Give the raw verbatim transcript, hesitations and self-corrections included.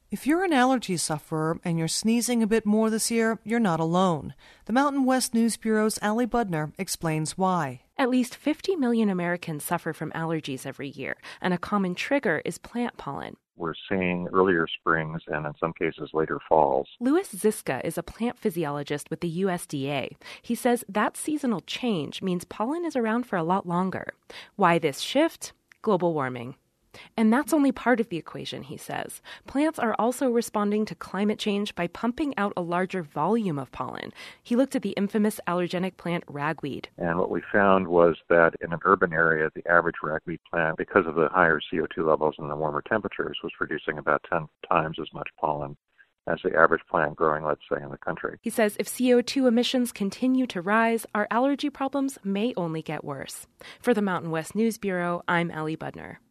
If you're an allergy sufferer and you're sneezing a bit more this year, you're not alone. The Mountain West News Bureau's Allie Budner explains why. At least fifty million Americans suffer from allergies every year, and a common trigger is plant pollen. We're seeing earlier springs and in some cases later falls. Louis Ziska is a plant physiologist with the U S D A. He says that seasonal change means pollen is around for a lot longer. Why this shift? Global warming. And that's only part of the equation, he says. Plants are also responding to climate change by pumping out a larger volume of pollen. He looked at the infamous allergenic plant ragweed. And what we found was that in an urban area, the average ragweed plant, because of the higher C O two levels and the warmer temperatures, was producing about ten times as much pollen as the average plant growing, let's say, in the country. He says if C O two emissions continue to rise, our allergy problems may only get worse. For the Mountain West News Bureau, I'm Allie Budner.